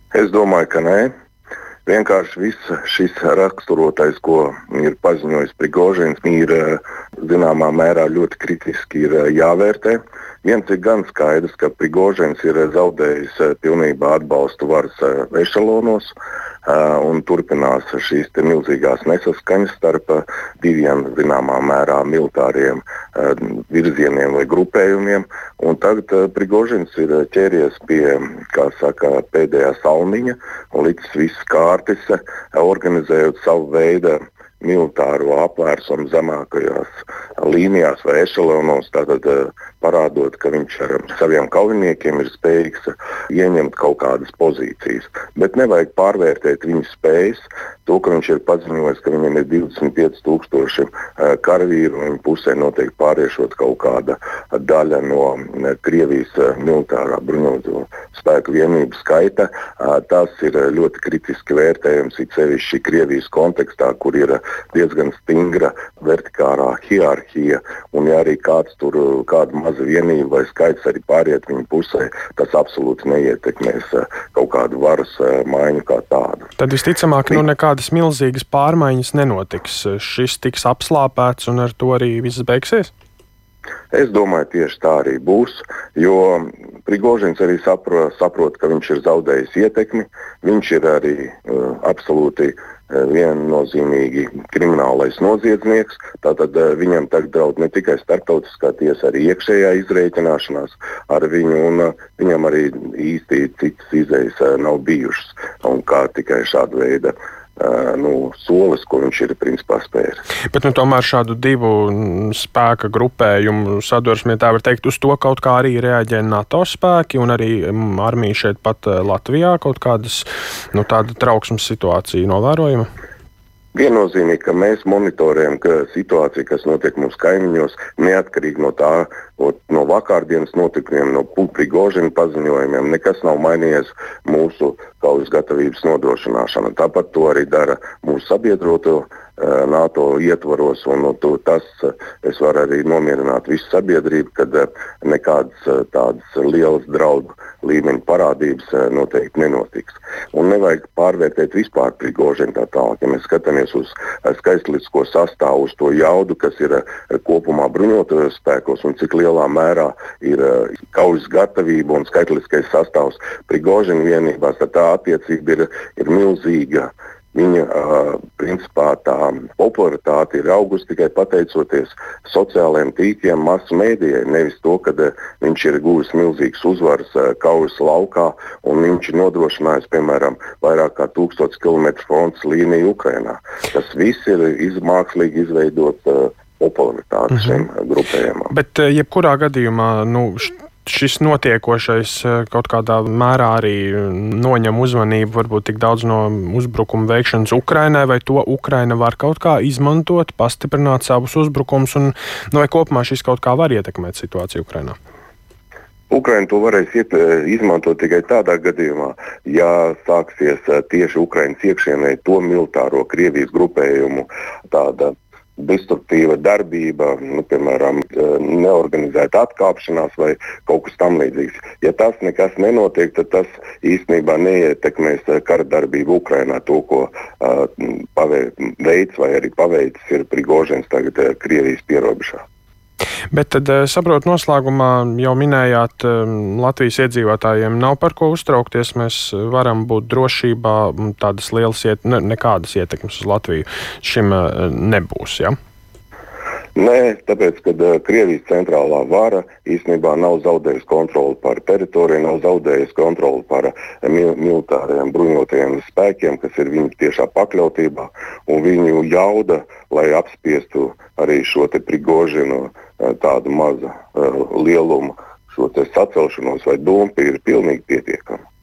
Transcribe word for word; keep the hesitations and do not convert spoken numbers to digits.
Es domāju, ka nē. Vienkārši viss šis raksturotais, ko ir paziņojis Prigožins, ir zināmā mērā ļoti kritiski ir jāvērtē. Viens ir gan skaidrs, ka Prigožins ir zaudējis pilnībā atbalstu varas ešalonos un turpinās šīs milzīgās nesaskaņas starp diviem zināmā mērā militāriem virzieniem vai grupējumiem. Un tagad Prigožins ir ķēries pie, kā saka, pēdējā salmiņa un licis visas kārtas, organizējot savu veidu militāro apvērsumu zemākajās līnijās vai ešalonos, tātad parādot, ka viņš ar saviem kaujiniekiem ir spējīgs ieņemt kaut kādas pozīcijas. Bet nevajag pārvērtēt viņa spējas. To, ka viņš ir paziņojis, ka viņam ir divdesmit pieci tūkstoši karavīru, un viņa pusē noteikti pāriešot kaut kāda daļa no Krievijas militārā bruņoto spēku vienību skaita. Tas ir ļoti kritiski vērtējums, it sevišķi Krievijas kontekstā, kur ir diezgan stingra vertikālā hierarhija, un ja arī kāds tur, kāda maza vienība vai skaits arī pāriet viņa pusē, tas absolūti neietekmēs kaut kādu varas maiņu kā tādu. Tad visticamāk, nu nekādas milzīgas pārmaiņas nenotiks. Šis tiks apslāpēts un ar to arī viss beigsies? Es domāju, tieši tā arī būs, jo Prigožins arī saprot, saprot ka viņš ir zaudējis ietekmi. Viņš ir arī uh, absolūti uh, viennozīmīgi kriminālais noziedznieks. Tātad uh, viņam tagad draud ne tikai starptautiskā tiesa, arī iekšējā izreikināšanās ar viņu, un uh, viņam arī īsti citas izējas uh, nav bijušas. Un kā tikai šāda veida Uh, nu, solis, ko viņš ir principā spēris. Bet nu, tomēr šādu divu spēka grupējumu sadursmē, tā var teikt, uz to kaut kā arī reaģē NATO spēki un arī armija šeit pat Latvijā kaut kādas nu, tāda trauksmes situācija novērojama? Viennozīmīgi, ka mēs monitorējam ka situāciju, kas notiek mūsu kaimiņos, neatkarīgi no tā, no vakardienas notikumiem, no Prigožina paziņojumiem, nekas nav mainījies mūsu kaujas gatavības nodrošināšana. Tāpat to arī dara mūsu sabiedroto NATO ietvaros, un to, tas es varu arī nomierināt visu sabiedrību, kad nekādas tādas lielas draudu līmeņa parādības noteikti nenotiks. Un nevajag pārvērtēt vispār Prigožinu tā tālāk. Ja mēs skatāmies uz skaitlisko sastāvu, uz to jaudu, kas ir kopumā bruņotajos spēkos un cik lielā mērā ir kaujas gatavība un skaitliskais sastāvs Prigožina vienībās, tad tā attiecība ir, ir milzīga. Viņa uh, principā tā popularitāte ir augusi tikai pateicoties sociālajiem tīkliem, masu mēdījai, nevis to, ka uh, viņš ir guvis milzīgas uzvaras uh, kaujas laukā un viņš ir nodrošinājis, piemēram, vairāk kā tūkstotis kilometru frontes līniju Ukrainā. Tas viss ir izmākslīgi izveidot uh, popularitāti mm-hmm. šiem grupējumam. Bet uh, jebkurā gadījumā, nu, šis notiekošais kaut kādā mērā arī noņem uzmanību varbūt tik daudz no uzbrukuma veikšanas Ukrainai, vai to Ukraina var kaut kā izmantot, pastiprināt savus uzbrukumus, un vai kopumā šis kaut kā var ietekmēt situāciju Ukrainā? Ukraina to varēs iet, izmantot tikai tādā gadījumā, ja sāksies tieši Ukrainas iekšienē to militāro Krievijas grupējumu tāda destruktīva darbība, nu, piemēram, neorganizēta atkāpšanās vai kaut kas tam līdzīgs. Ja tas nekas nenotiek, tad tas īstenībā neietekmēs kara darbību Ukrainā, to, ko uh, paveids vai arī paveicis ir Prigožins tagad uh, Krievijas pierobežā. Bet tad, saprot, noslēgumā jau minējāt, Latvijas iedzīvotājiem nav par ko uztraukties. Mēs varam būt drošībā, tādas lielas iet, ne, nekādas ietekmes uz Latviju šim nebūs, ja? Nē, tāpēc, ka Krievijas centrālā vara īstenībā nav zaudējusi kontroli par teritoriju, nav zaudējusi kontroli par mil- militāriem bruņotajiem spēkiem, kas ir viņu tiešā pakļautībā, un viņu jauda, lai apspiestu arī šo te Prigožinu tādu mazu uh, lielumu, šo te sacelšanos vai dumpi ir pilnīgi pietiekama.